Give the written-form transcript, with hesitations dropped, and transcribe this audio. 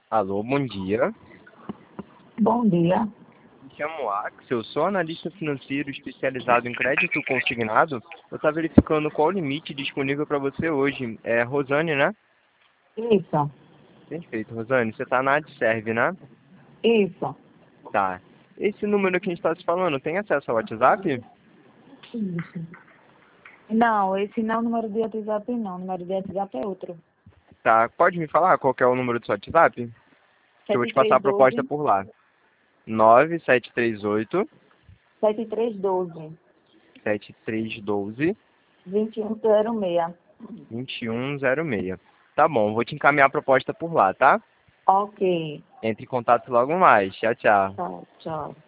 Alô, bom dia. Bom dia. Me chamo Axel, sou analista financeiro especializado em crédito consignado. Eu estava verificando qual o limite disponível para você hoje. É Rosane, né? Isso, Perfeito, Rosane. Você está na AdServe, né? isso. Tá. Esse número que a gente está se falando, tem acesso ao WhatsApp? Isso. Não, esse não é o número de WhatsApp, não. O número de WhatsApp é outro. Tá. Pode me falar qual que é o número do seu WhatsApp? Que eu vou te passar a proposta 7312 por lá. 9738 7312 7312 2106. 2106. Tá bom, vou te encaminhar a proposta por lá, tá? Ok. Entre em contato logo mais. Tchau, tchau. Tchau, tchau.